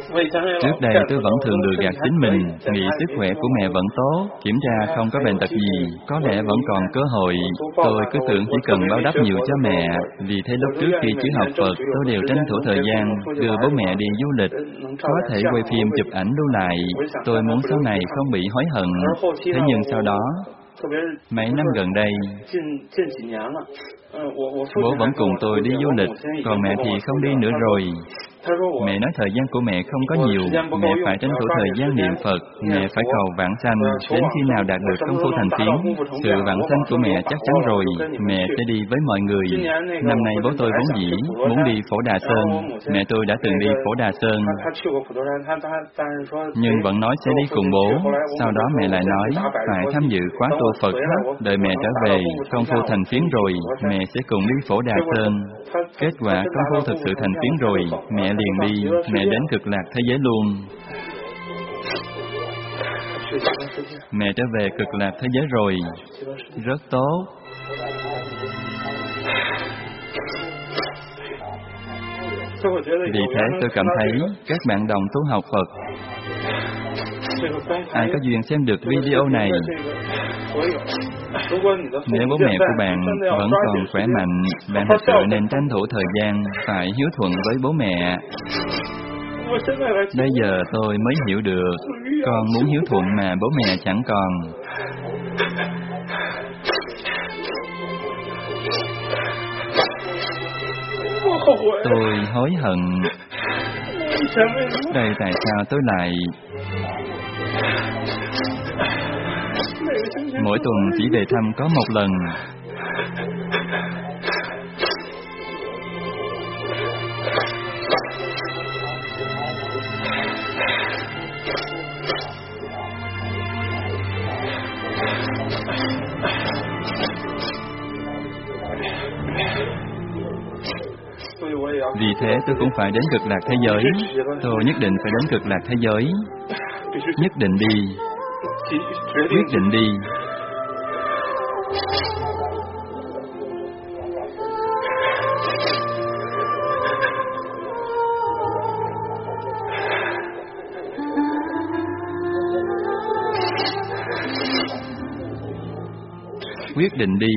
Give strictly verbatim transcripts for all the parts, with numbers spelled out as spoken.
Trước đây tôi vẫn thường lừa gạt chính mình, nghĩ sức khỏe của mẹ vẫn tốt, kiểm tra không có bệnh tật gì, có lẽ vẫn còn cơ hội. Tôi cứ tưởng chỉ cần báo đáp nhiều cho mẹ, vì thế lúc trước khi chứ học Phật, tôi đều tranh thủ thời gian đưa bố mẹ đi du lịch, có thể quay phim chụp ảnh lưu lại. Tôi muốn sau này không bị hối hận. Thế nhưng sau đó, mấy năm gần đây, bố vẫn cùng tôi đi du lịch, còn mẹ thì không đi nữa rồi. Mẹ nói thời gian của mẹ không có nhiều, mẹ phải tranh thủ thời gian niệm Phật, mẹ phải cầu vãng sanh, đến khi nào đạt được công phu thành phiến, sự vãng sanh của mẹ chắc chắn rồi, mẹ sẽ đi với mọi người. Năm nay bố tôi vốn dĩ muốn đi Phổ Đà Sơn, mẹ tôi đã từng đi Phổ Đà Sơn, nhưng vẫn nói sẽ đi cùng bố. Sau đó mẹ lại nói phải tham dự khóa tu Phật hết, đợi mẹ trở về, công phu thành phiến rồi, mẹ sẽ cùng đi Phổ Đà Sơn. Kết quả công phu thực sự thành phiến rồi, mẹ liền đi, mẹ đến cực lạc thế giới luôn. Mẹ trở về cực lạc thế giới rồi, rất tốt. Vì thế tôi cảm thấy các bạn đồng tu học Phật, ai có duyên xem được video này, nếu bố mẹ của bạn vẫn còn khỏe mạnh, bạn thật sự nên tranh thủ thời gian, phải hiếu thuận với bố mẹ. Bây giờ tôi mới hiểu được, con muốn hiếu thuận mà bố mẹ chẳng còn. Tôi hối hận. Đây tại sao tôi lại... Mỗi tuần chỉ về thăm có một lần. Vì thế tôi cũng phải đến cực lạc thế giới. Tôi nhất định phải đến cực lạc thế giới. Nhất định đi. Quyết định đi. Quyết định đi.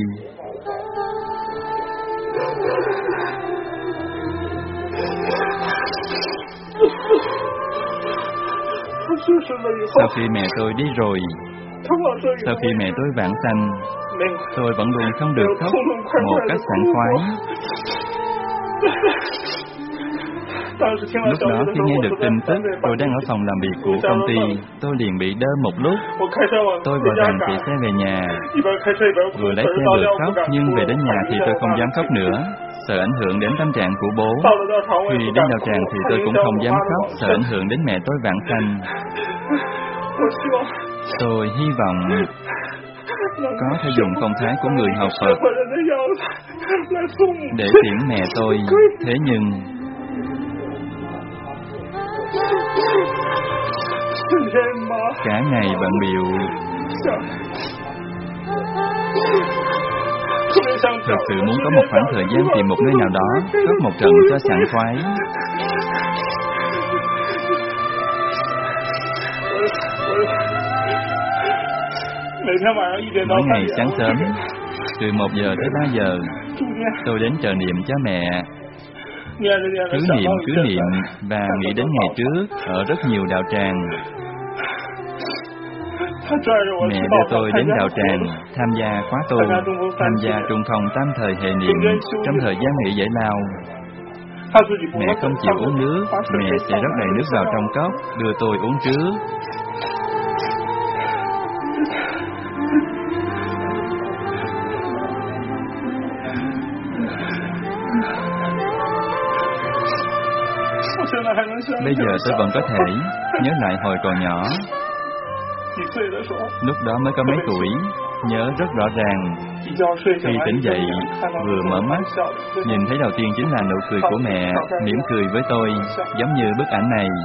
Sau khi mẹ tôi đi rồi, sau khi mẹ tôi vãng sanh, tôi vẫn luôn không được khóc một cách sảng khoái. Lúc đó khi nghe được tin tức tôi đang ở phòng làm việc của công ty, tôi liền bị đơ một lúc. Tôi vội vàng chạy xe về nhà, vừa lái xe vừa khóc, nhưng về đến nhà thì tôi không dám khóc nữa, sợ ảnh hưởng đến tâm trạng của bố. Khi đến đạo tràng thì tôi cũng không dám khóc, sợ ảnh hưởng đến mẹ tôi vãng sanh. Tôi hy vọng có thể dùng phong thái của người học Phật để tiễn mẹ tôi. Thế nhưng cả ngày bận bịu, thật sự muốn có một khoảng thời gian tìm một nơi nào đó khóc một trận cho sảng khoái. Mỗi ngày sáng sớm, từ một giờ tới ba giờ, tôi đến chờ niệm cho mẹ. Cứ niệm, cứ niệm và nghĩ đến ngày trước ở rất nhiều đạo tràng. Mẹ đưa tôi đến đạo tràng, tham gia khóa tu, tham gia trung phong tam thời hệ niệm. Trong thời gian nghỉ giải lao, mẹ không chịu uống nước, mẹ sẽ rót đầy nước vào trong cốc, đưa tôi uống trước. Bây giờ tôi vẫn có thể nhớ lại hồi còn nhỏ. Lúc đó mới có mấy tuổi, nhớ rất rõ ràng. Khi tỉnh dậy, vừa mở mắt, nhìn thấy đầu tiên chính là nụ cười của mẹ, mỉm cười với tôi, giống như bức ảnh này.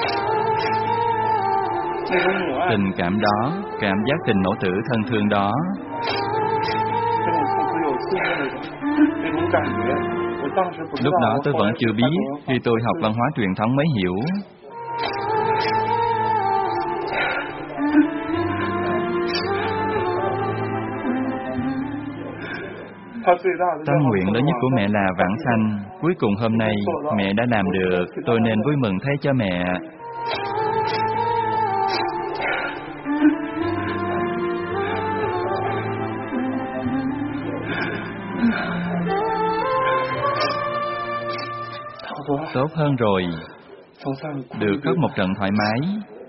Tình cảm đó, cảm giác tình mẫu tử thân thương đó, lúc đó tôi vẫn chưa biết, khi tôi học văn hóa truyền thống mới hiểu. Tâm nguyện lớn nhất của mẹ là vãng sanh. Cuối cùng hôm nay, mẹ đã làm được. Tôi nên vui mừng thay cho mẹ. Tốt hơn rồi. Được khóc một trận thoải mái.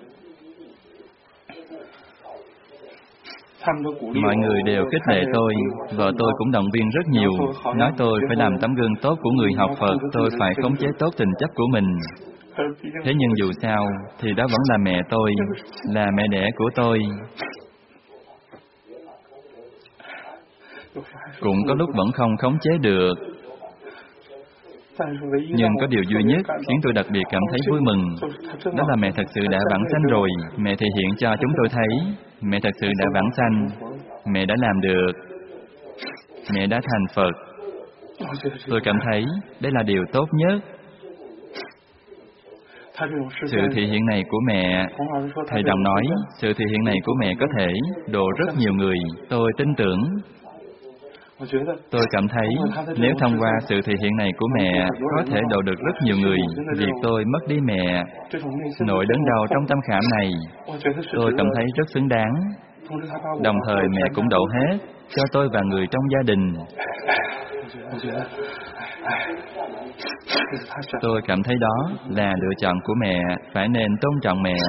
Mọi người đều khích lệ tôi, vợ tôi cũng động viên rất nhiều, nói tôi phải làm tấm gương tốt của người học Phật, tôi phải khống chế tốt tình chấp của mình. Thế nhưng dù sao, thì đó vẫn là mẹ tôi, là mẹ đẻ của tôi. Cũng có lúc vẫn không khống chế được. Nhưng có điều duy nhất khiến tôi đặc biệt cảm thấy vui mừng, đó là mẹ thật sự đã vãng sanh rồi. Mẹ thể hiện cho chúng tôi thấy, mẹ thật sự đã vãng sanh. Mẹ đã làm được. Mẹ đã thành Phật. Tôi cảm thấy đây là điều tốt nhất. Sự thể hiện này của mẹ, thầy Đồng nói, sự thể hiện này của mẹ có thể độ rất nhiều người. Tôi tin tưởng. Tôi cảm thấy nếu thông qua sự thể hiện này của mẹ có thể độ được rất nhiều người. Việc tôi mất đi mẹ, nỗi đớn đau trong tâm khảm này, tôi cảm thấy rất xứng đáng. Đồng thời mẹ cũng độ hết cho tôi và người trong gia đình. Tôi cảm thấy đó là lựa chọn của mẹ, phải nên tôn trọng mẹ.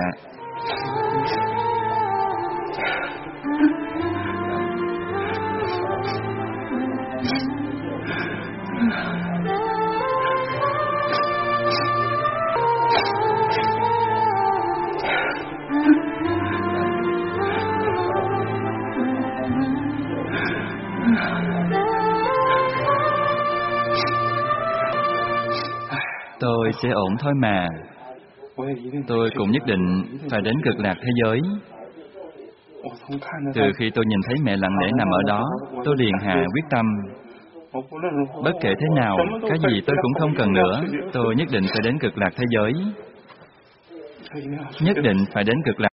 Tôi sẽ ổn thôi mà. Tôi cũng nhất định phải đến cực lạc thế giới. Từ khi tôi nhìn thấy mẹ lặng lẽ nằm ở đó, tôi liền hạ quyết tâm. Bất kể thế nào, cái gì tôi cũng không cần nữa. Tôi nhất định phải đến cực lạc thế giới. Nhất định phải đến cực lạc.